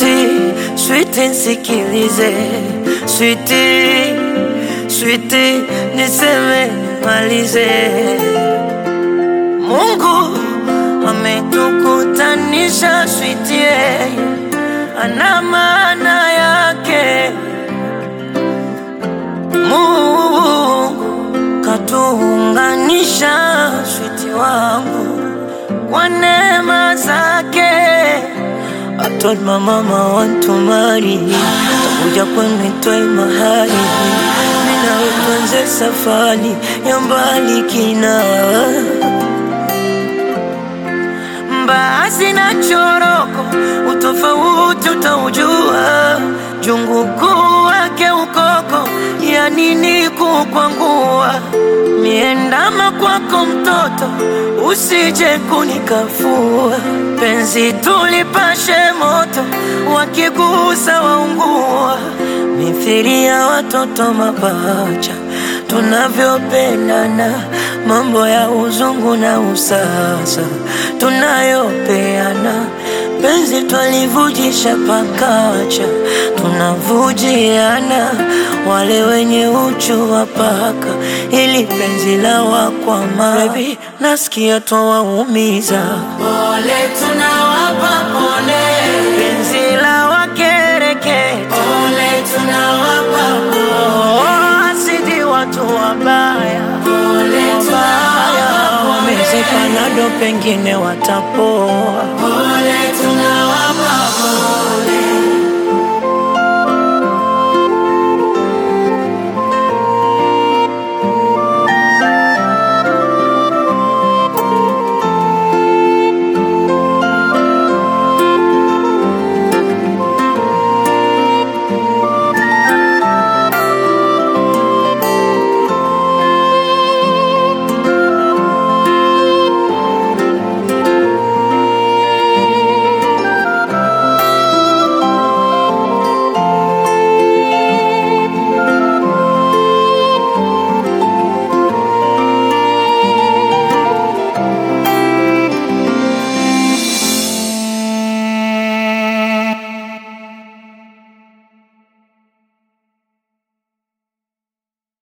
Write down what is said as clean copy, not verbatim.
Sweetie, sweetie nisikilize. Sweetie, sweetie niseme nimalize. Mungu ametukutanisha sweetie, ana maana yake. Mungu katuunganisha sweetie wangu kwa neema zake. I told my mama I want to marry, takuja kwenu nitoe mahali, mina tuanze safari ya mbali kina. Mbaazi na choroko, utofauti utaujua. Jungu kuu wake ukoko, ya nini kukwangua. Miendama kwako mtoto, usije kunikafua. Penzi tulipashe moto, wakigusa waungua. Mithili ya watoto mapacha, tunavyopendana. Mambo ya uzungu na usasa tunayopeana. Penzi twalivujisha pakacha, tunavujiana. Wale wenye uchu wa paka, ili penzi la wakwama. Baby, nasikia twawaumiza. Pole tunawapa pole, Penzi la wakereketa. pole tunawapa pole, Asidi watu wabaya. pole tunawapa pole, Wamezeka nado pengine watapoa. pole tunawapa